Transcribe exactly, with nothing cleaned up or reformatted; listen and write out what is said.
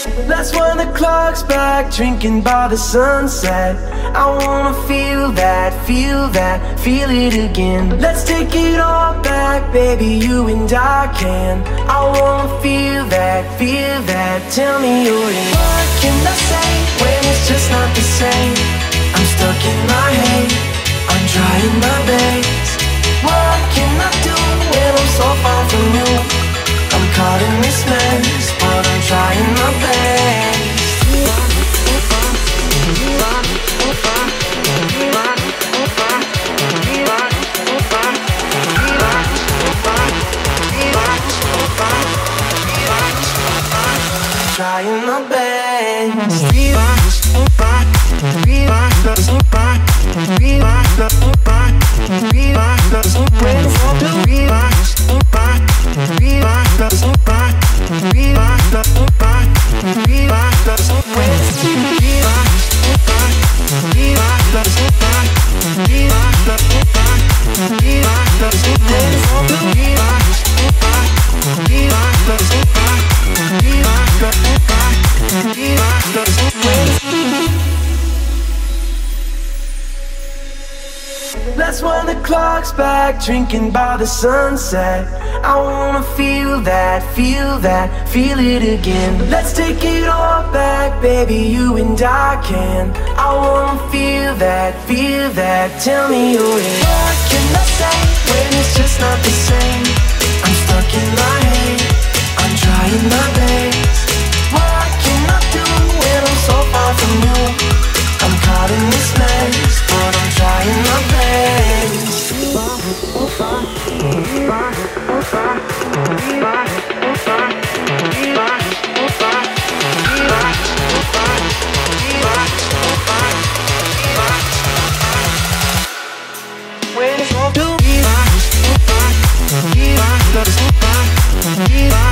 That's when the clock's back, drinking by the sunset. I wanna feel that, feel that, feel it again. Let's take it all back, baby, you and I can. I wanna feel that, feel that, tell me you're in. What can I say when it's just not the same? I'm stuck in my head, I'm trying my best. What can I do when I'm so far from you? I'm caught in this mess, but I'm trying my best. Trying my best. That's when the clock's back, drinking by the sunset. I wanna feel that, feel that, feel it again. Let's take it all back, baby, you and I can. I wanna feel that, feel that, tell me you're in. What can I say when it's just not the same? I'm stuck in my head, I'm trying my best. What can I do when I'm so far from you? I'm caught in this mess, but I'm trying my best. When it's all due,